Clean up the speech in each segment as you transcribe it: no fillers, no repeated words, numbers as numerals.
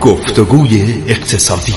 گفتگوی اقتصادی.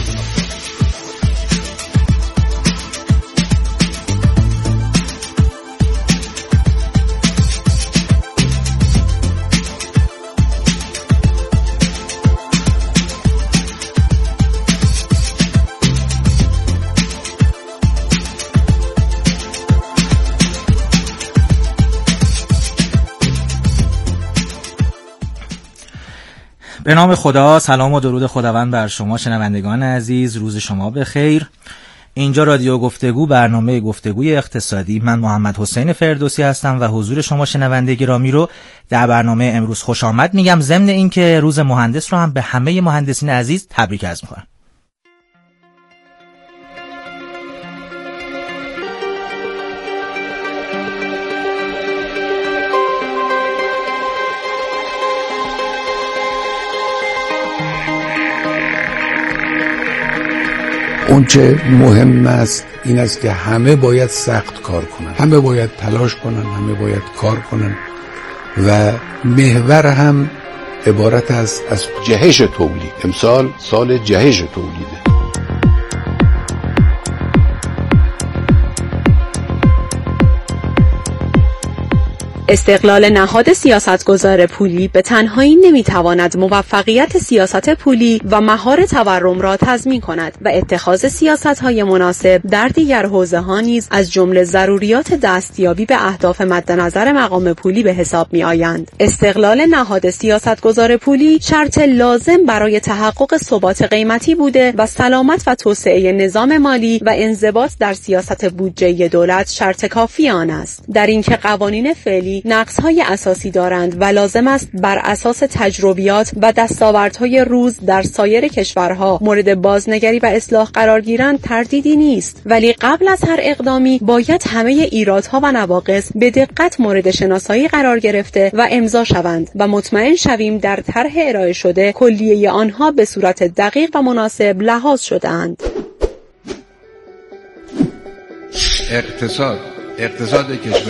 به نام خدا، سلام و درود خداوند بر شما شنوندگان عزیز. روز شما بخیر. اینجا رادیو گفتگو، برنامه گفتگوی اقتصادی. من محمد حسین فردوسی هستم و حضور شما شنونده گرامی رو در برنامه امروز خوش آمد میگم. ضمن این که روز مهندس رو هم به همه مهندسین عزیز تبریک عرض میکنم. اون چه مهم است این است که همه باید سخت کار کنن، همه باید تلاش کنن، همه باید کار کنن و محور هم عبارت است از جهش تولید. امسال سال جهش تولیده. استقلال نهاد سیاستگزار پولی به تنهایی نمیتواند موفقیت سیاست پولی و مهار تورم را تضمین کند و اتخاذ سیاست‌های مناسب در دیگر حوزه‌ها نیز از جمله ضروریات دستیابی به اهداف مد نظر مقام پولی به حساب می‌آیند. استقلال نهاد سیاستگزار پولی شرط لازم برای تحقق ثبات قیمتی بوده و سلامت و توسعه نظام مالی و انضباط در سیاست بودجه دولت شرط کافی آن است. در اینکه قوانین فعلی نقص‌های اساسی دارند و لازم است بر اساس تجربیات و دستاوردهای روز در سایر کشورها مورد بازنگری و اصلاح قرار گیرند تردیدی نیست، ولی قبل از هر اقدامی باید همه ایرادها و نواقص به دقت مورد شناسایی قرار گرفته و امضا شوند و مطمئن شویم در طرح ارائه شده کلیه آنها به صورت دقیق و مناسب لحاظ شده‌اند. اقتصاد کشور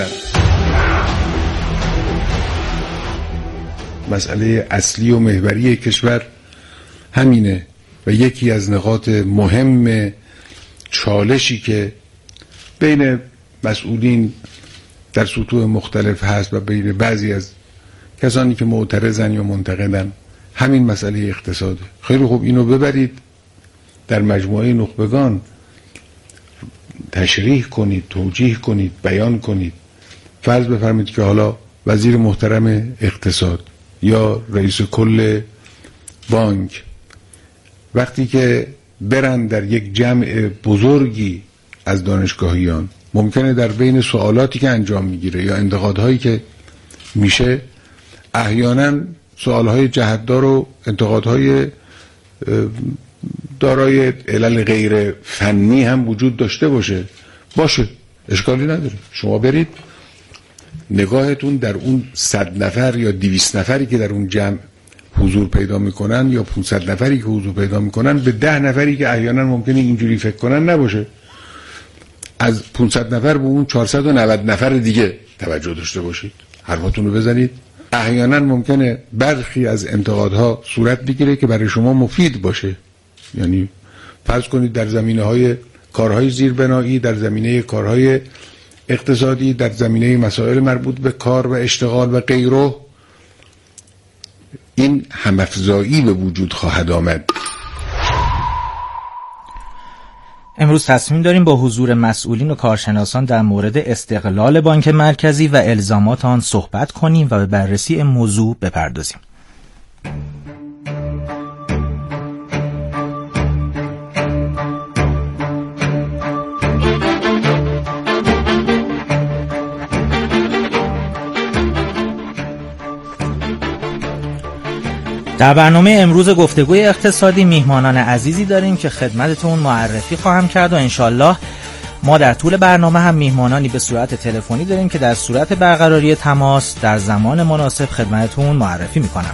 مسئله اصلی و محوری کشور همینه و یکی از نقاط مهم چالشی که بین مسئولین در سطوح مختلف هست و بین بعضی از کسانی که معترضن یا منتقدن همین مسئله اقتصاده. خیلی خوب، اینو ببرید در مجموعه نخبگان تشریح کنید، توجیه کنید، بیان کنید. فرض بفرمایید که حالا وزیر محترم اقتصاد یا رئیس کل بانک وقتی که برن در یک جمع بزرگی از دانشگاهیان، ممکنه در بین سوالاتی که انجام میگیره یا انتقادهایی که میشه احیانا سوالهای جهتدار و انتقادهای دارای علل غیر فنی هم وجود داشته باشه، اشکالی نداره. شما برید نگاهتون در اون 100 نفر یا 200 نفری که در اون جمع حضور پیدا میکنن یا 500 نفری که حضور پیدا میکنن به 10 نفری که احیانا ممکنه اینجوری فکر کنن نباشه. از 500 نفر به اون 490 نفر دیگه توجه داشته باشید، حرفاتون رو بزنید. احیانا ممکنه برخی از انتقادها صورت بگیره که برای شما مفید باشه. یعنی فرض کنید در زمینه‌های کارهای زیربنایی، در زمینه کارهای اقتصادی، در زمینه مسائل مربوط به کار و اشتغال و غیره، این هم‌افزایی به وجود خواهد آمد. امروز تصمیم داریم با حضور مسئولین و کارشناسان در مورد استقلال بانک مرکزی و الزامات آن صحبت کنیم و به بررسی این موضوع بپردازیم. در برنامه امروز گفتگوی اقتصادی میهمانان عزیزی داریم که خدمتتون معرفی خواهم کرد و انشالله ما در طول برنامه هم میهمانانی به صورت تلفنی داریم که در صورت برقراری تماس در زمان مناسب خدمتتون معرفی میکنم.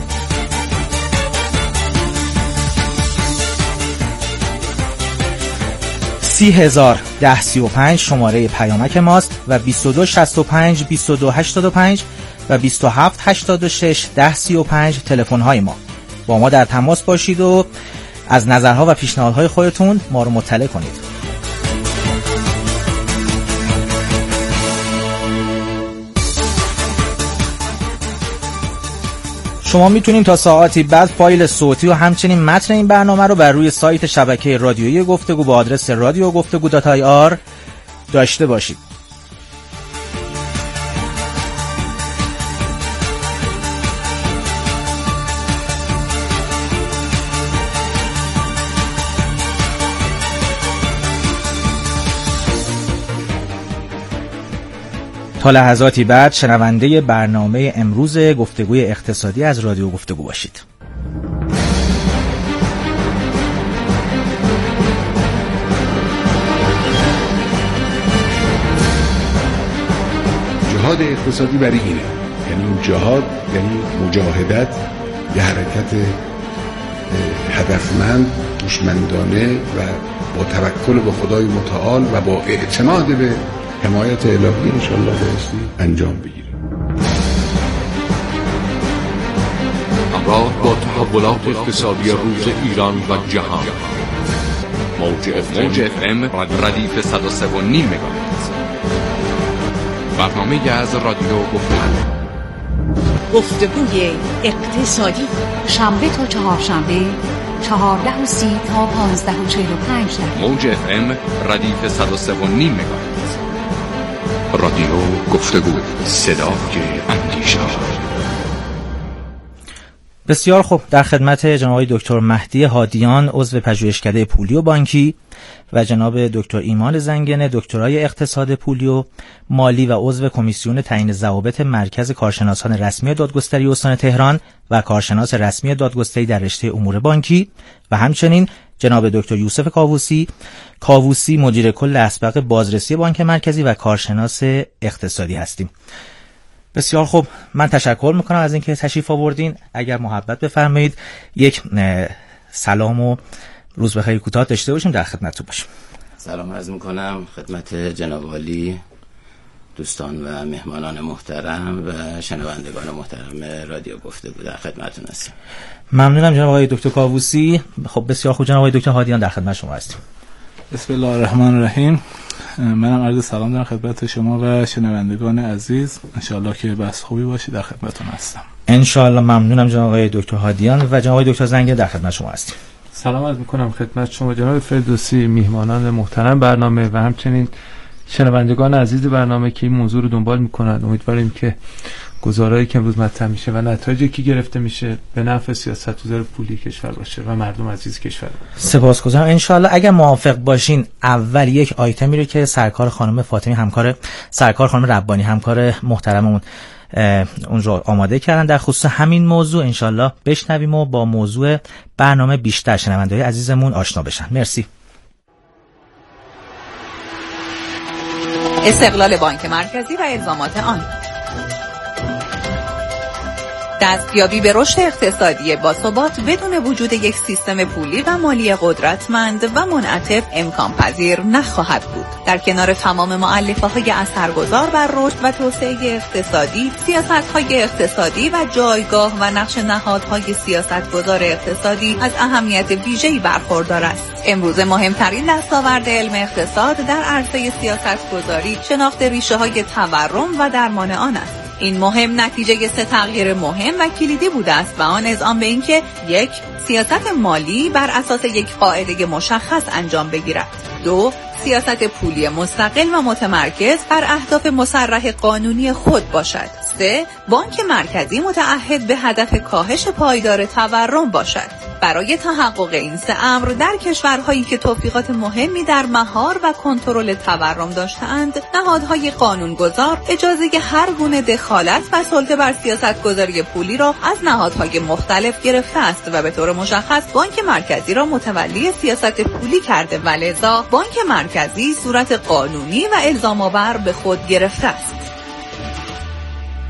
30,1035 شماره پیامک ماست و 2265 2285 و 2786 1035 تلفن های ما. با ما در تماس باشید و از نظرها و پیشنهادهای خودتون ما رو مطلع کنید. شما میتونید تا ساعتی بعد فایل صوتی و همچنین متن این برنامه رو بر روی سایت شبکه رادیویی گفتگو با آدرس radiogoftegu.ir داشته باشید. تا لحظاتی بعد شنونده برنامه امروز گفتگوی اقتصادی از رادیو گفتگو باشید. جهاد اقتصادی برای اینه، یعنی این جهاد یعنی مجاهدت، یه حرکت هدفمند، هوشمندانه و با توکل به خدای متعال و با اعتماد به حمایت الهی انشالله بایستی انجام بگیره. همراه با تحولات اقتصادی روز ایران و جهان، موج FM ردیف 103.5 مگاهرتز، برنامه از رادیو گفتگوی اقتصادی، شنبه تا چهارشنبه 14:30 تا 15:45. موج FM ردیف 103.5 مگاهرتز. رادیو گفتگو، صدای اندیشه. بسیار خوب، در خدمت جناب آقای دکتر مهدی هادیان، عضو پژوهشکده پولی و بانکی، و جناب دکتر ایمان زنگنه، دکترای اقتصاد پولی و مالی و عضو کمیسیون تعیین ضوابط مرکز کارشناسان رسمی دادگستری استان تهران و کارشناس رسمی دادگستری در رشته امور بانکی، و همچنین جناب دکتر یوسف کاووسی مدیر کل اسبق بازرسی بانک مرکزی و کارشناس اقتصادی هستیم. بسیار خوب، من تشکر میکنم از اینکه تشریف آوردین. اگر محبت بفرمایید یک سلام و روز بخیر کوتاه داشته باشیم، در خدمتتون باشیم. سلام عرض میکنم خدمت جناب عالی، دوستان و مهمانان محترم و شنوندگان محترم رادیو گفتگو، در خدمتتون هستیم. ممنونم جناب آقای دکتر کاووسی. خب بسیار خوب، جناب آقای دکتر هادیان در خدمت شما هستیم. بسم الله الرحمن الرحیم. منم عرض سلام دارم خدمت شما و شنوندگان عزیز. انشالله که بس خوبی باشی، در خدمتتون هستم. انشالله. ممنونم جناب آقای دکتر هادیان و جناب آقای دکتر زنگنه در خدمت شما هستیم. سلام عرض میکنم خدمت شما جناب فردوسی، میهمانان محترم برنامه و همچنین شنوندگان عزیز برنامه که این موضوع رو دنبال میکنن. امیدواریم که گزارهایی که امروز مطرح میشه و نتایجی که گرفته میشه به نفع سیاستگزار پولی کشور باشه و مردم عزیز کشور. سپاسگزارم. انشالله اگر موافق باشین اول یک آیتمی رو که سرکار خانم فاطمی سرکار خانم ربانی همکار محترممون اون رو آماده کردن در خصوص همین موضوع انشالله بشنویم و با موضوع برنامه بیشتر شنونده‌های عزیزمون آشنا بشن. مرسی. استقلال بانک مرکزی و الزامات آن، دستیابی به رشد اقتصادی باثبات بدون وجود یک سیستم پولی و مالی قدرتمند و منعطف امکان پذیر نخواهد بود. در کنار تمام مؤلفه‌های اثرگذار بر رشد و توسعه اقتصادی، سیاست‌های اقتصادی و جایگاه و نقش نهادهای سیاستگزار اقتصادی از اهمیت ویژه‌ای برخوردار است. امروز مهمترین دستاورد علم اقتصاد در عرصه سیاستگذاری شناخت ریشه‌های تورم و درمان آن است. این مهم نتیجه 3 تغییر مهم و کلیدی بوده است و آن اذعان به این که 1. سیاست مالی بر اساس یک قاعده مشخص انجام بگیرد. 2. سیاست پولی مستقل و متمرکز بر اهداف مصرح قانونی خود باشد. 3. بانک مرکزی متعهد به هدف کاهش پایدار تورم باشد. برای تحقق این 3 امر در کشورهایی که توفیقات مهمی در مهار و کنترل تورم داشته‌اند، نهادهای قانونگذار اجازه هر گونه دخالت و سلطه بر سیاستگذاری پولی را از نهادهای مختلف گرفته است و به طور مشخص بانک مرکزی را متولی سیاست پولی کرده و لذا بانک مرکزی صورت قانونی و الزام‌آور به خود گرفته است.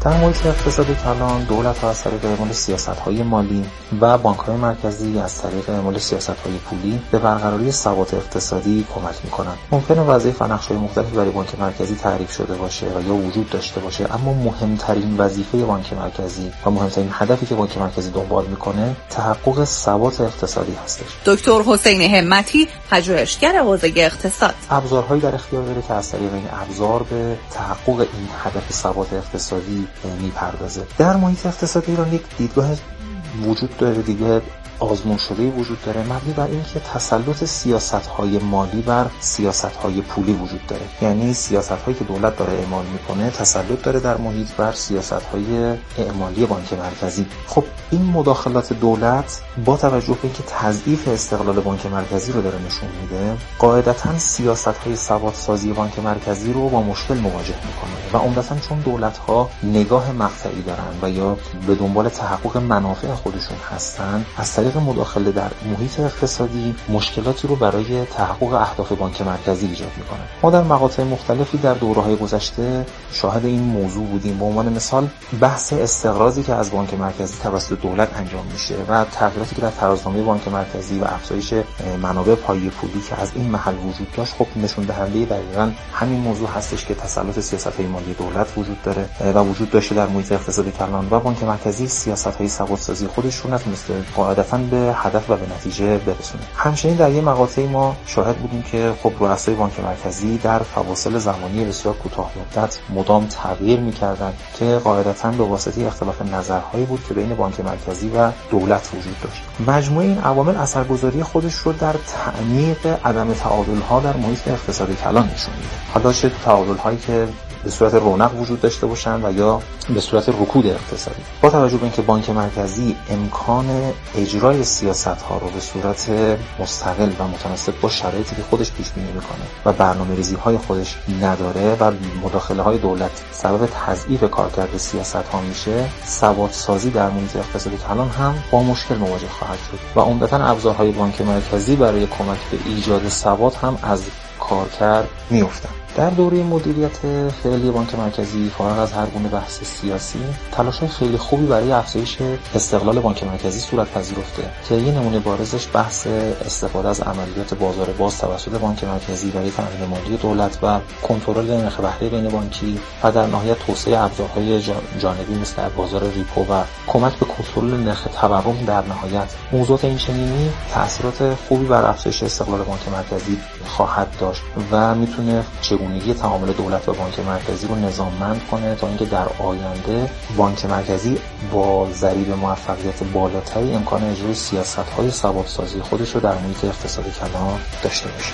در محیط اقتصاد کلان دولت‌ها از طریق اعمال سیاست‌های مالی و بانک‌های مرکزی از طریق اعمال سیاست‌های پولی به برقراری ثبات اقتصادی کمک می‌کنند. ممکنه وظایف و نقش‌های مختلفی برای بانک مرکزی تعریف شده باشه و یا وجود داشته باشه، اما مهمترین وظیفه بانک مرکزی و مهمترین هدفی که بانک مرکزی دنبال می‌کنه تحقق ثبات اقتصادی هستش. دکتر حسین همتی، پژوهشگر حوزه اقتصاد: ابزارهایی در اختیار داره که از طریق این ابزار به تحقق این هدف ثبات اقتصادی میپردازه. در محیط اقتصادی ایران یک دیدگاه وجود داره، دیدگاه آزمون شده وجود داره مبنی بر اینکه تسلط سیاست‌های مالی بر سیاست‌های پولی وجود داره. یعنی سیاست‌هایی که دولت داره اعمال میکنه تسلط داره در محیط بر سیاست‌های اعمالی بانک مرکزی. خب این مداخلات دولت با توجه به اینکه تضعیف استقلال بانک مرکزی رو داره نشون میده، قاعدتاً سیاست‌های ثبات‌سازی بانک مرکزی رو با مشکل مواجه میکنه و عمدتاً چون دولت‌ها نگاه مقطعی دارن و یا به دنبال تحقق منافع خودشون هستن، از طریق مداخله در محیط اقتصادی مشکلاتی رو برای تحقق اهداف بانک مرکزی ایجاد میکنه. ما در مقاطع مختلفی در دوره‌های گذشته شاهد این موضوع بودیم. به عنوان مثال بحث استقراضی که از بانک مرکزی توسط دولت انجام میشه و تغییراتی که در ترازنامه بانک مرکزی و افزایش منابع پایه پولی که از این محل وجود داشت، خب نشون دهنده دقیقاً همین موضوع هستش که تسلط سیاست‌های مالی دولت وجود داره و وجود داشته در محیط اقتصادی کلان و بانک مرکزی سیاست‌های ثبات‌سازی خودش رو نتونسته قاعدتاً به هدف و به نتیجه برسونه. همچنین در یه مقاطعی ما شاهد بودیم که خب رؤسای بانک مرکزی در فواصل زمانی بسیار کوتاه مدت مدام تغییر می‌کردند که قاعدتاً به واسطه اختلاف نظرهایی بود که بین بانک مرکزی و دولت وجود داشت. مجموعه این عوامل اثرگذاری خودش رو در تعمیق عدم تعادل‌ها در محیط اقتصادی کلان نشون میده. حالا چه تعادل‌هایی که به صورت رونق وجود داشته باشند و یا به صورت رکود اقتصادی. با توجه به اینکه بانک مرکزی امکان اجرای سیاست‌ها رو به صورت مستقل و متناسب با شرایطی که خودش پیش بینی می‌کنه و برنامه‌ریزی‌های خودش نداره و مداخله‌های دولت سبب تضعیف کارکرد سیاست‌ها میشه، ثبات‌سازی در محیط اقتصادی کلان هم با مشکل مواجه خواهد شد و عمدتاً ابزارهای بانک مرکزی برای کمک به ایجاد ثبات هم از کارکرد میافتند. در دوره مدیریت فعلی بانک مرکزی فارغ از هر گونه بحث سیاسی، تلاش‌های خیلی خوبی برای افزایش استقلال بانک مرکزی صورت پذیرفته که یه نمونه بارزش بحث استفاده از عملیات بازار باز توسط بانک مرکزی برای تامین مالی دولت و کنترل نرخ بهره بین بانکی و در نهایت توسعه ابزارهای جانبی مثل بازار ریپو و کمک به کنترل نرخ تورم در نهایت. موضوعات این چنینی تأثیرات خوبی بر افزایش استقلال بانک مرکزی خواهد داشت و میتونه چگونگی تعامل دولت و بانک مرکزی رو نظاممند کنه تا اینکه در آینده بانک مرکزی با ضریب موفقیت بالاتری امکان اجرای سیاست‌های ثبات‌سازی خودش رو در محیط اقتصادی کلان داشته باشه.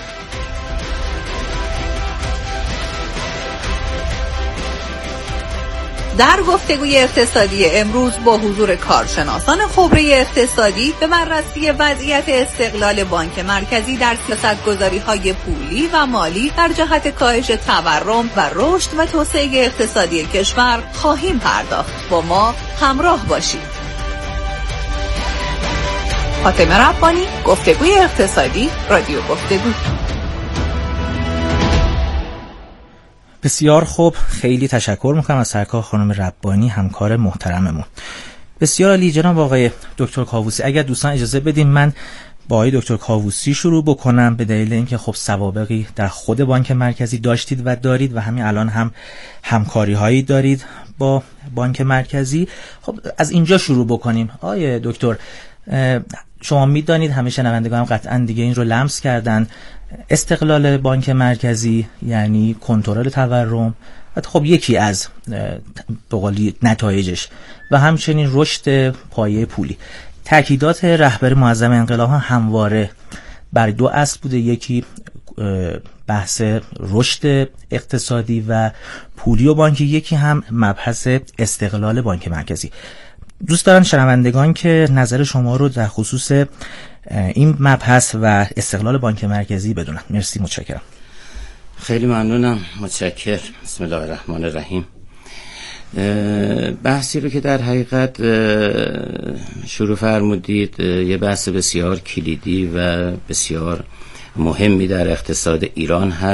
در گفتگوی اقتصادی امروز با حضور کارشناسان خبره اقتصادی به بررسی وضعیت استقلال بانک مرکزی در سیاست‌گذاری‌های پولی و مالی در جهت کاهش تورم و رشد و توسعه اقتصادی کشور خواهیم پرداخت. با ما همراه باشید. فاطمه ربانی، گفتگوی اقتصادی، رادیو گفتگو. بسیار خوب، خیلی تشکر میکنم از سرکار خانم ربانی، همکار محترممون. بسیار عالی. جناب آقای دکتر کاووسی، اگر دوستان اجازه بدیم من با آقای دکتر کاووسی شروع بکنم، به دلیل اینکه خب سوابقی در خود بانک مرکزی داشتید و دارید و همین الان هم همکاری هایی دارید با بانک مرکزی. خب از اینجا شروع بکنیم. آقای دکتر، شما میدانید، همه شنوندگان هم قطعا دیگه این رو لمس کردن، استقلال بانک مرکزی یعنی کنترل تورم و خب یکی از به قولی نتایجش و همچنین رشد پایه پولی. تاکیدات رهبر معظم انقلاب همواره بر دو اصل بوده، یکی بحث رشد اقتصادی و پولی و بانکی، یکی هم مبحث استقلال بانک مرکزی. دوست دارم شنوندگان که نظر شما رو در خصوص این مبحث و استقلال بانک مرکزی بدونن. مرسی، متشکرم. خیلی ممنونم، متشکر. بسم الله الرحمن الرحیم. بحثی رو که در حقیقت شروع فرمودید یه بحث بسیار کلیدی و بسیار مهمی در اقتصاد ایران هست و ما در سالهای اخیر به صورت مستقل و متواصل داریم با بحث استقلال بانک مرکزی مواجه میشیم. اما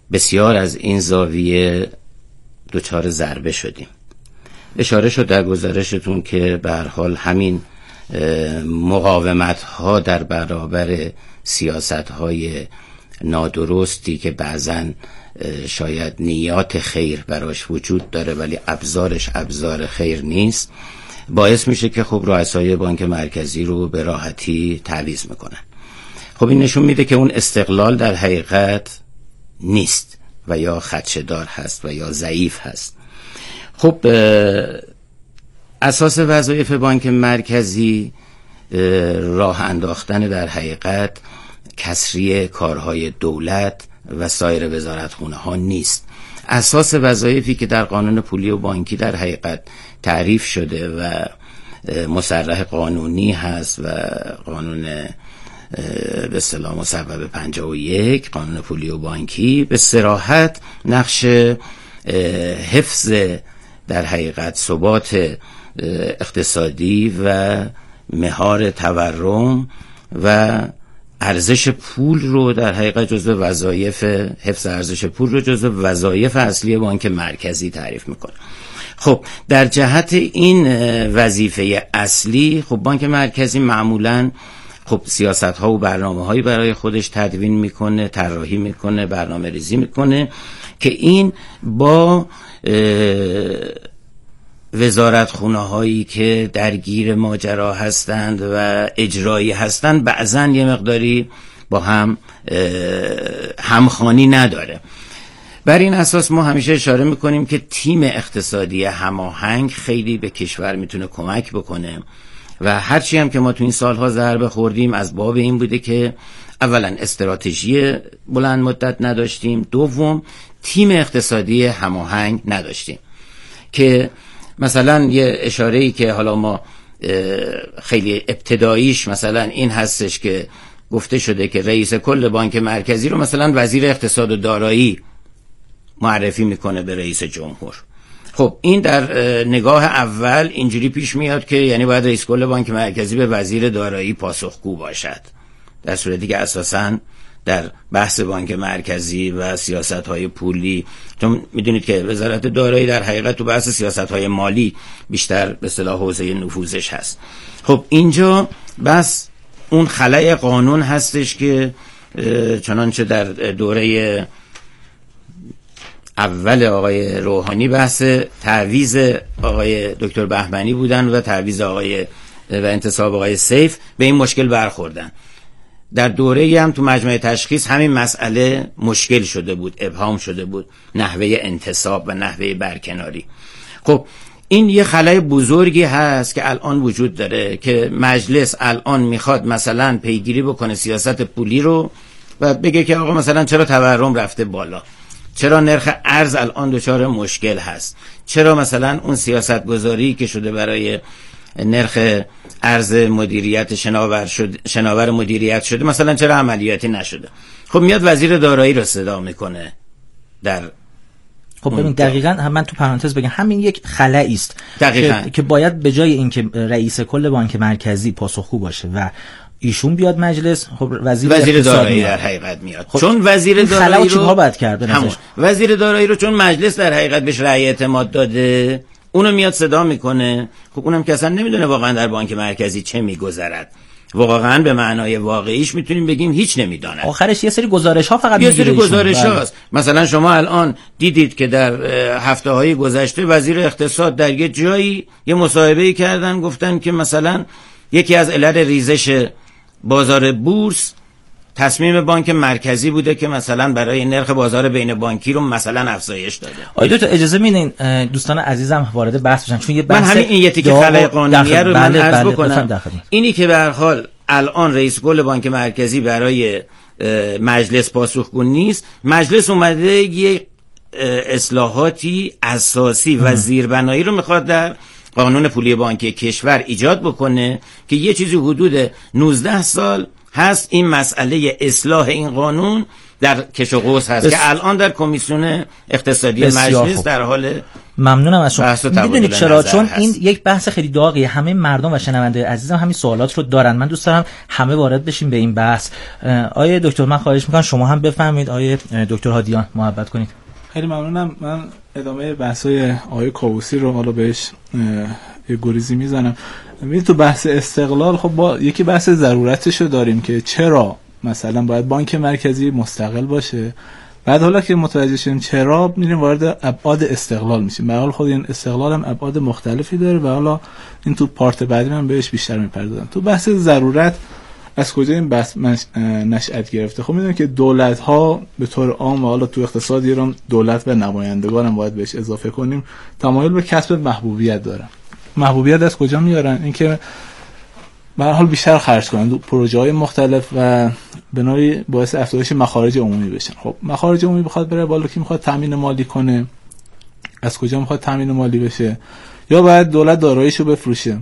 بسیار از این زاویه دچار ضربه شدیم. اشاره شد در گزارشتون که به هر حال همین مقاومت ها در برابر سیاست های نادرستی که بعضن شاید نیات خیر براش وجود داره ولی ابزارش ابزار خیر نیست، باعث میشه که خب رؤسای بانک مرکزی رو به راحتی تعویض میکنن. خب این نشون میده که اون استقلال در حقیقت نیست و یا خدشه‌دار هست و یا ضعیف هست. خب اساس وظایف بانک مرکزی راه انداختن در حقیقت کسری کارهای دولت و سایر وزارتخونه ها نیست. اساس وظایفی که در قانون پولی و بانکی در حقیقت تعریف شده و مصرح قانونی هست و قانون به اصطلاح مصوب 51 قانون پولی و بانکی به صراحت نقش حفظ در حقیقت ثبات اقتصادی و مهار تورم و ارزش پول رو در حقیقت جزو وظایف حفظ ارزش پول رو جزو وظایف اصلی بانک مرکزی تعریف میکنه. خب در جهت این وظیفه اصلی خب بانک مرکزی معمولاً خب سیاست ها و برنامه هایی برای خودش تدوین میکنه، طراحی میکنه، برنامه ریزی میکنه که این با وزارتخونه هایی که درگیر ماجرا هستند و اجرایی هستند بعضن یه مقداری با هم همخوانی نداره. بر این اساس ما همیشه اشاره میکنیم که تیم اقتصادی هماهنگ خیلی به کشور میتونه کمک بکنه و هرچی هم که ما تو این سالها ضربه خوردیم از باب این بوده که اولا استراتژی بلند مدت نداشتیم، دوم تیم اقتصادی هماهنگ نداشتیم. که مثلا یه اشاره‌ای که حالا ما خیلی ابتداییش مثلا این هستش که گفته شده که رئیس کل بانک مرکزی رو مثلا وزیر اقتصاد و دارایی معرفی میکنه به رئیس جمهور. خب این در نگاه اول اینجوری پیش میاد که یعنی باید رئیس کل بانک مرکزی به وزیر دارایی پاسخگو باشد، در صورتی که اساساً در بحث بانک مرکزی و سیاست‌های پولی، چون میدونید که وزارت دارایی در حقیقت تو بحث سیاست‌های مالی بیشتر به اصطلاح حوزه نفوذش هست. خب اینجا بس اون خلأ قانون هستش که چنانچه در دوره اول آقای روحانی بحث تعویض آقای دکتر بهمنی بودن و تعویض آقای و انتصاب آقای سیف به این مشکل برخوردن. در دوره هم تو مجمع تشخیص همین مسئله مشکل شده بود، ابهام شده بود، نحوه انتصاب و نحوه برکناری. خب این یه خلأ بزرگی هست که الان وجود داره که مجلس الان میخواد مثلا پیگیری بکنه سیاست پولی رو و بگه که آقا مثلا چرا تورم رفته بالا، چرا نرخ ارز الان دچار مشکل هست، چرا مثلا اون سیاست گذاری که شده برای نرخ ارز مدیریت شناور مدیریت شده مثلا چرا عملیاتی نشده. خب میاد وزیر دارایی رو صدا میکنه در خب ببین دقیقاً من تو پرانتز بگم همین یک خلأی است که باید به جای اینکه رئیس کل بانک مرکزی پاسخگو باشه و ایشون بیاد مجلس، خب وزیر دارایی در حقیقت میاد. خب چون وزیر دارایی رو باید کرد وزیر دارایی رو چون مجلس در حقیقت بهش رأی اعتماد داده اونو میاد صدا میکنه. خب اونم که اصلا نمیدونه واقعا در بانک مرکزی چه میگذرد، واقعا به معنای واقعیش میتونیم بگیم هیچ نمیداند. آخرش یه سری گزارش ها فقط یه سری گزارش هاست. مثلا شما الان دیدید که در هفته های گذشته وزیر اقتصاد در یه جایی یه مصاحبه‌ای کردن، گفتن که مثلا یکی از علل ریزش بازار بورس تصمیم بانک مرکزی بوده که مثلا برای نرخ بازار بین بانکی رو مثلا افزایش داده. آیدو اجازه میدین دوستان عزیزم وارد بحث بشن، چون یه بحث من همین این یه تیکه خلأ قانونیه رو من عرض بکنم. اینی که به هر حال الان رئیس کل بانک مرکزی برای مجلس پاسخگو نیست، مجلس اومده یه اصلاحاتی اساسی و زیربنایی رو میخواد در قانون پولی بانکی کشور ایجاد بکنه که یه چیزی حدود 19 سال هست این مسئله اصلاح این قانون در کش و قوس هست که الان در کمیسیون اقتصادی مجلس در حال ممنونم از شما. میدونید چرا؟ چون هست. این یک بحث خیلی داغیه، همه مردم و شنونده عزیزم همین سوالات رو دارن. من دوست دارم همه وارد بشیم به این بحث. آیه دکتر من خواهش میکنم شما هم بفهمید. آیه دکتر هادیان محبت کنید. خیلی ممنونم. من ادامه بحث‌های آقای کاووسی رو حالا بهش یه گریزی میزنم. می‌بینید تو بحث استقلال خب با یکی بحث ضرورتش رو داریم که چرا مثلا باید بانک مرکزی مستقل باشه. بعد حالا که متوجه شدیم چرا، میریم وارد ابعاد استقلال میشیم. به حال خود این استقلال هم ابعاد مختلفی داره و حالا این تو پارت بعدی من بهش بیشتر میپردازم. تو بحث ضرورت از کجا این بحث نشأت گرفته؟ خب میدونید که دولت ها به طور عام و حالا تو اقتصاد ایران دولت و نمایندگان هم باید بهش اضافه کنیم تمایل به کسب محبوبیت دارن. محبوبیت از کجا میارن؟ اینکه به هر حال بیشتر خرج کنن تو پروژه های مختلف و به نوعی باعث افزایش مخارج عمومی بشن. خب مخارج عمومی بخواد بره بالا، کی میخواد تامین مالی کنه؟ از کجا میخواد تامین مالی بشه؟ یا باید دولت داراییشو بفروشه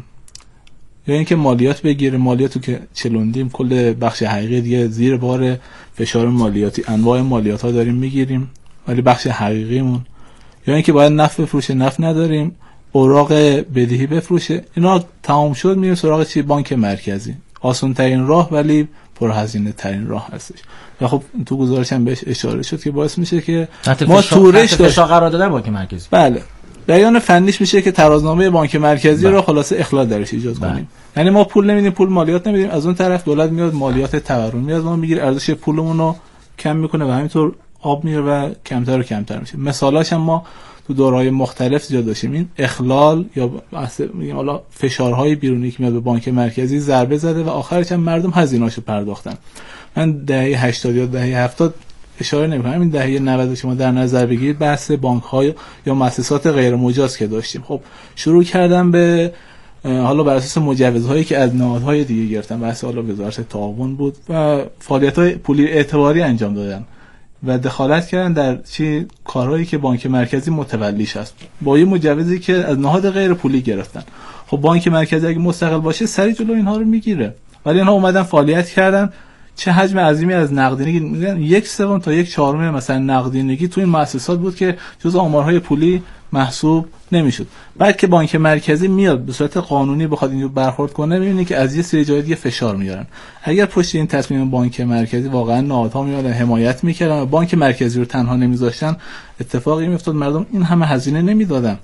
یا اینکه مالیات بگیره. مالیاتو که چلوندیم کل بخش حقیقی دیگه زیر بار فشار مالیاتی، انواع مالیات ها داریم میگیریم ولی بخش حقیقیمون. یا اینکه باید نفت بفروشه، نفت نداریم، اوراق بدهی بفروشه. اینا تمام شد میریم سراغ چی؟ بانک مرکزی. آسان ترین راه ولی پرهزینه ترین راه هستش. و خب تو گزارش هم بهش اشاره شد که باعث میشه که ما تورش فشار قرار دادن بانک مرکزی. بله، بیان فنیش میشه که ترازنامه بانک مرکزی رو خلاصه اخلال درش ایجاد کنیم. یعنی ما پول نمیدیم، پول مالیات نمیدیم، از اون طرف دولت میاد مالیات تورم میاد ما میگیره، ارزش پولمون رو کم میکنه و همینطور آب میره و کمتر و کمتر میشه. مثالاش هم ما تو دوره‌های مختلف زیاد داشتیم. این اخلال یا میگیم حالا فشارهای بیرونی که میاد به بانک مرکزی ضربه زده و آخرش هم مردم هزینه‌اشو پرداختن. من دهه 80 یا دهه 70 اشاره نمی‌کنم، همین دهه 90 شما در نظر بگیرید بحث بانک‌های یا مؤسسات غیر مجاز که داشتیم. خب شروع کردن به حالا بر اساس مجوزهایی که از نهادهای دیگه گرفتن، بحث حالا وزارت تعاون بود و فعالیت‌های پولی اعتباری انجام دادن و دخالت کردن در چی کارهایی که بانک مرکزی متولیش است با یه مجوزی که از نهاد غیر پولی گرفتن. خب بانک مرکزی اگه مستقل باشه سری جلو اینها رو میگیره، ولی اینها اومدن فعالیت کردن. چه حجم عظیمی از نقدینگی، میگن 1/3 تا 1/4 مثلا نقدینگی تو این مؤسسات بود که جز آمارهای پولی محسوب نمیشد. بعد که بانک مرکزی میاد به صورت قانونی بخواد اینو برخورد کنه، میبینی که از یه سری جای دیگه فشار میارن. اگر پشت این تصمیم بانک مرکزی واقعا نهادها میادن حمایت میکردن و بانک مرکزی رو تنها نمیذاشتن، اتفاقی میافتاد مردم این همه هزینه نمیدادن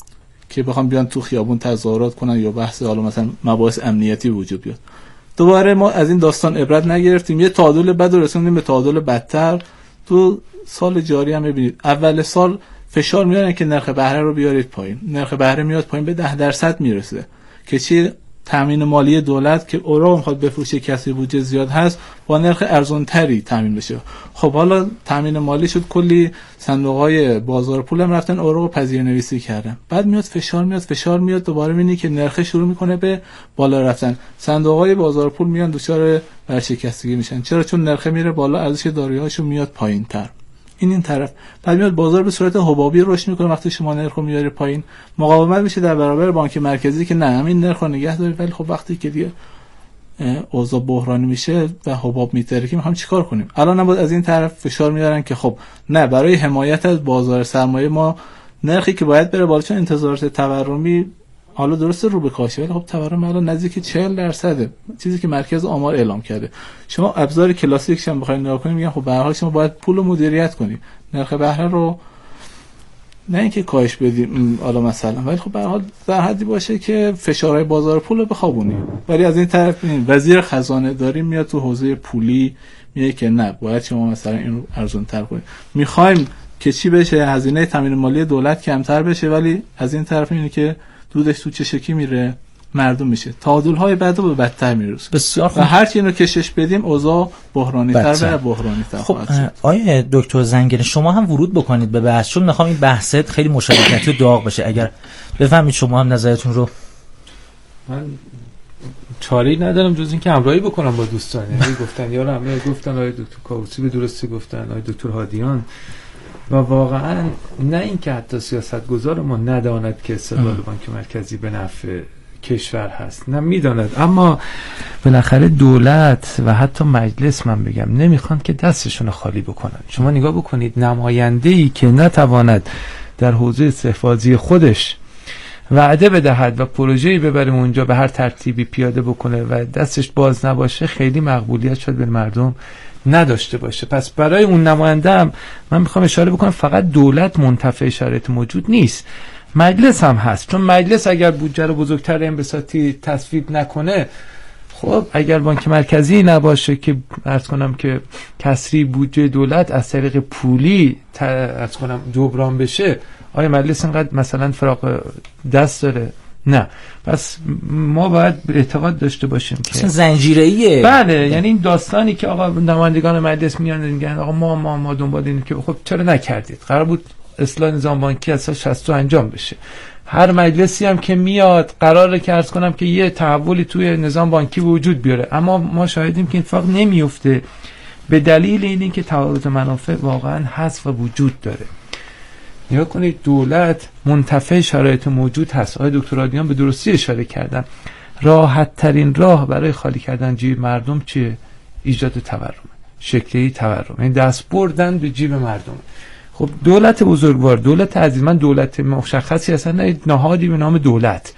که بخوام بیان تو خیابون تظاهرات کنن یا بحث حالا مثلا مباحث امنیتی وجود بیاد. دوباره ما از این داستان عبرت نگرفتیم، یه تعادل بد رسوندیم به تعادل بدتر. تو سال جاری هم ببینید اول سال فشار میارن که نرخ بهره رو بیارید پایین، نرخ بهره میاد پایین به 10% میرسه که چی؟ تامین مالی دولت که اوراق میخواد بفروشه، کسی بودجه زیاد هست، با نرخ ارزان تری تامین بشه. خب حالا تامین مالی شد، کلی صندوق‌های بازار پول هم رفتن اوراق پذیرنویسی کردن. بعد میاد فشار میاد دوباره میبینی که نرخ شروع میکنه به بالا رفتن. صندوق‌های بازار پول میان دچار ورشکستگی میشن. چرا؟ چون نرخ میره بالا، ارزش دارایی‌هاشون میاد پایین‌تر. این طرف بعد میاد بازار به صورت حبابی رشد میکنه. وقتی شما نرخ رو میاری پایین مقاومت میشه در برابر بانک مرکزی که نه همین نرخ رو نگه دارید، ولی خب وقتی که دیگه اوضاع بحرانی میشه و حباب میترکیم هم چیکار کنیم؟ الان هم باید از این طرف فشار میارن که خب نه، برای حمایت از بازار سرمایه ما نرخی که باید بره بالا، چون انتظارات تورمی حالا درسته رو به کاشه ولی خب تورم الان نزدیک 40%، چیزی که مرکز آمار اعلام کرده. شما ابزار کلاسیکش هم بخواید نگاه کنید میگن خب به هر حال شما باید پول رو مدیریت کنید، نرخ بهره رو نه اینکه کاهش بدیم حالا مثلا، ولی خب به هر حال در حدی باشه که فشارهای بازار پول رو بخوابونیم. ولی از این طرف وزیر خزانه داری میاد تو حوزه پولی میگه که نه، باید شما مثلا اینو ارزان‌تر کنید. میخوایم که چی بشه؟ هزینه تامین مالی دولت کمتر بشه، ولی از این طرف اینه که دودش تو چشکی میره، مردم میشه. تعادل‌های بعد به بدتر میرسه. بسیار خوب. و هر چی اینو کشش بدیم اوضاع بحرانی‌تر و بحرانی‌تر. خب آیه دکتر زنگنه شما هم ورود بکنید به بحث، چون میخوام این بحثت خیلی مشارکتی و داغ بشه. اگر بفهمید شما هم نظرتون رو. من چاره‌ای ندارم جز اینکه همراهی بکنم با دوستان. یعنی گفتن یارو همه گفتن آیه دکتر کاووسی به درستی گفتن، آیه دکتر هادیان، و واقعا نه اینکه حتی سیاستگزار ما نداند که استقلال بانک مرکزی به نفع کشور هست، نه میداند، اما بالاخره دولت و حتی مجلس من بگم نمیخوان که دستشون خالی بکنن. شما نگاه بکنید نماینده‌ای که نتواند در حوزه استحفاظی خودش وعده بدهد و پروژه‌ای ببره اونجا به هر ترتیبی پیاده بکنه و دستش باز نباشه، خیلی مقبولیت شد به مردم نداشته باشه. پس برای اون نماینده هم من میخوام اشاره بکنم فقط دولت منتفع شرایط موجود نیست، مجلس هم هست. چون مجلس اگر بودجه رو بزرگتر انبساطی تصویب نکنه، خب اگر بانک مرکزی نباشه که عرض کنم که کسری بودجه دولت از طریق پولی عرض کنم جبران بشه، آیا مجلس اینقدر مثلا فراغ دست داره؟ نه. پس ما باید اعتقاد داشته باشیم که زنجیره‌ایه. بله، یعنی این داستانی که آقا نمایندگان مجلس میان میگن آقا ما دنبال اینیم که خب چرا نکردید؟ قرار بود اصلاح نظام بانکی از سال 60 انجام بشه. هر مجلسی هم که میاد قراره که عرض کنم که یه تحولی توی نظام بانکی وجود بیاره، اما ما شاهدیم که این اتفاق نمیفته به دلیل اینی که تعارض منافع واقعا هست و وجود داره. نگاه کنید دولت منتفع شرایط موجود هست. آقای دکتر رادیان به درستی اشاره کردن راحت ترین راه برای خالی کردن جیب مردم چیه؟ ایجاد تورم، شکلی تورم، یعنی دست بردن به جیب مردم. خب دولت بزرگوار، دولت عزیز من، دولت مشخصی اصلا نه نهادی به نام دولت.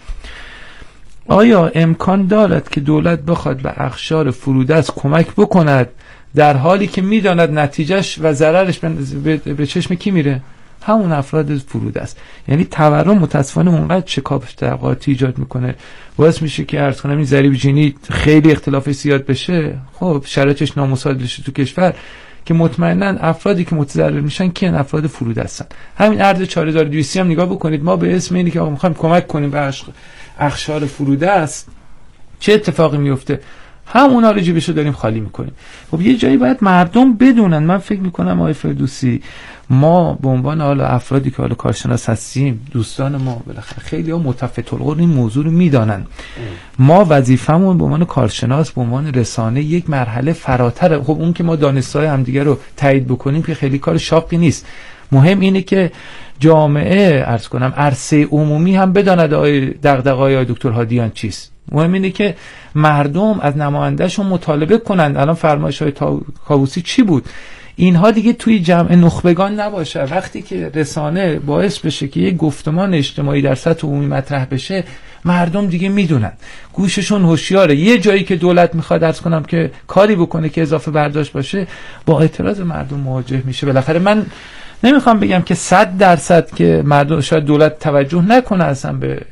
آیا امکان دارد که دولت بخواد به اقشار فرودست کمک بکند در حالی که میداند نتیجهش و ضررش به چشم کی میره؟ همون افراد فرودست. یعنی تورم متاسفانه اونقدر شکاف طبقاتی ایجاد میکنه، باعث میشه که عرض کنم این ضریب جینی خیلی اختلاف زیاد بشه، خب شرایطش نامساعد بشه تو کشور، که مطمئنا افرادی که متضرر میشن کیان؟ افراد فرودستن. همین ارز 4200 هم نگاه بکنید، ما به اسم اینی که آقا میخوایم کمک کنیم به اقشار فرودست، چه اتفاقی میفته؟ همونا رو جیبشو داریم خالی میکنیم. خب یه جایی باید مردم بدونن. من فکر میکنم آقای فردوسی، ما به عنوان حالا افرادی که حالا کارشناس هستیم، دوستان ما بالاخره خیلی ها متفق القول این موضوع رو میدانن، ما وظیفمون به عنوان کارشناس، به عنوان رسانه یک مرحله فراتره. خب اون که ما دانشگاه همدیگه رو تایید بکنیم که خیلی کار شاقی نیست. مهم اینه که جامعه عرض کنم عرصه عمومی هم بداند دغدغه‌های دکتر هادیان چیست. مهم اینه که مردم از نمایندهشون مطالبه کنند. الان فرمایش‌های کاووسی چی بود؟ اینها دیگه توی جمع نخبگان نباشه. وقتی که رسانه باعث بشه که یک گفتمان اجتماعی در سطح عمومی مطرح بشه، مردم دیگه میدونن، گوششون هوشیاره. یه جایی که دولت میخواد عرض کنم که کاری بکنه که اضافه برداشت باشه، با اعتراض مردم مواجه میشه. بالاخره من نمیخوام بگم که 100% که مردم شاید دولت توجه نکنه اصلا به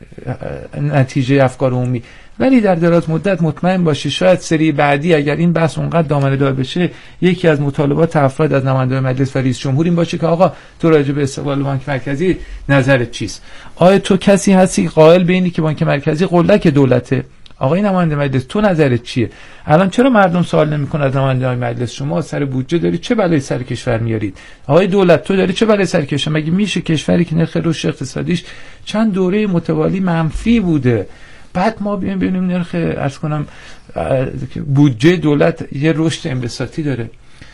نتیجه افکار عمومی، ولی در دراز مدت مطمئن باشی شاید سری بعدی اگر این بحث اونقدر دامنه دار بشه، یکی از مطالبات افراد از نمایندگان مجلس و رئیس جمهور این باشه که آقا تو راجع به استقلال بانک مرکزی نظرت چیست؟ آیا تو کسی هستی قائل به اینی که بانک مرکزی قله‌ک دولته؟ آقای نماینده مجلس تو نظرت چیه؟ الان چرا مردم سوال نمی‌کنن از نماینده مجلس شما سر بودجه داری چه بلایی سر کشور میارید؟ آقای دولت تو داری چه بلایی سر کشور؟ مگه میشه کشوری که نرخ رشد اقتصادیش چند دوره متوالی منفی بوده، بعد ما ببینیم نرخ عرض کنم بودجه دولت یه رشد انبساطی داره؟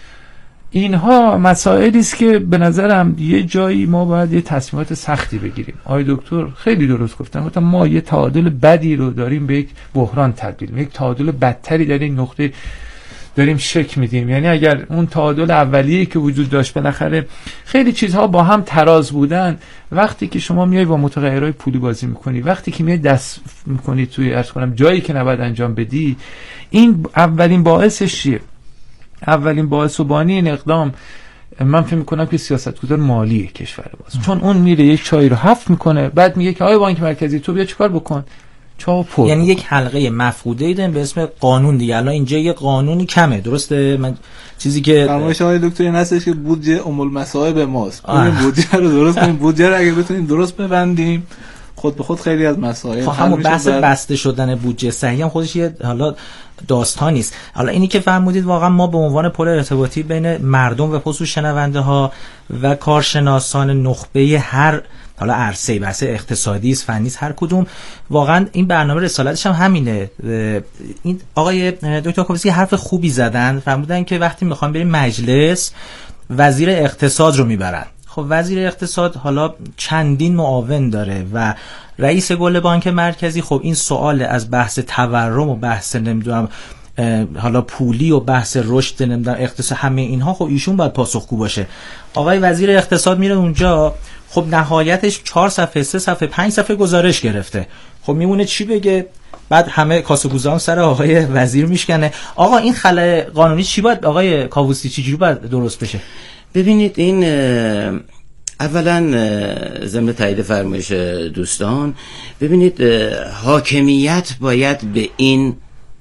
اینها مسائلی است که به نظرم یه جایی ما باید یه تصمیمات سختی بگیریم. آقای دکتر خیلی درست گفتن ما یه تعادل بدی رو داریم به یک بحران تبدیل، یک تعادل بدتری در این نقطه داریم شک میدیم. یعنی اگر اون تعادل اولیه‌ای که وجود داشت بالاخره خیلی چیزها با هم تراز بودن، وقتی که شما میای با متغیرهای پولی بازی میکنی، وقتی که میای دست میکنی توی عرض کنم جایی که نباید انجام بدی، این اولین باعثش چیه؟ اولین باعث و بانی این اقدام من فکر میکنم که سیاستگزار مالی کشور باز، چون اون میره یک چای رو حف میکنه، بعد میگه که آقای بانک مرکزی تو بیا چیکار بکن، چاپو. یعنی یک حلقه مفقوده‌ای داریم به اسم قانون دیگه. الان اینجا یه قانونی کمه، درسته؟ من چیزی که فرمایش آقای دکتر این هستش که بودجه ام المصائب ماست. بودجه رو درست کنیم، بودجه رو اگه بتونیم درست ببندیم خود به خود خیلی از مسائل همون بحث بسته شدن بودجه صحیح هم خودش یه حالا داستانی است. حالا اینی که فرمودید واقعا ما به عنوان پل ارتباطی بین مردم و خصوص شنونده ها و کارشناسان نخبه هر حالا عرصه، بحث اقتصادی است، فنی است، هر کدوم، واقعا این برنامه رسالتش هم همینه. این آقای دکتر کاووسی حرف خوبی زدن، فرمودن که وقتی میخوام بریم مجلس وزیر اقتصاد رو میبرن. خب وزیر اقتصاد حالا چندین معاون داره و رئیس کل بانک مرکزی، خب این سوال از بحث تورم و بحث نمیدونم حالا پولی و بحث رشد نمیدونم اقتصاد، همه اینها خب ایشون باید پاسخگو باشه. آقای وزیر اقتصاد میره اونجا، خب نهایتش 4 صفحه 3 صفحه 5 صفحه گزارش گرفته، خب میمونه چی بگه؟ بعد همه کاسه‌گوزان سر آقای وزیر میشکنه. آقا این خلأ قانونی چی باید آقای کاووسی چجوری باید درست بشه؟ ببینید این اولا ضمن تایید فرمایش دوستان، ببینید حاکمیت باید به این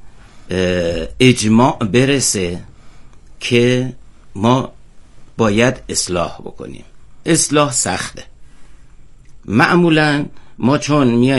اجماع برسه که ما باید اصلاح بکنیم. اصلاح سخته، معمولا ما چون میایم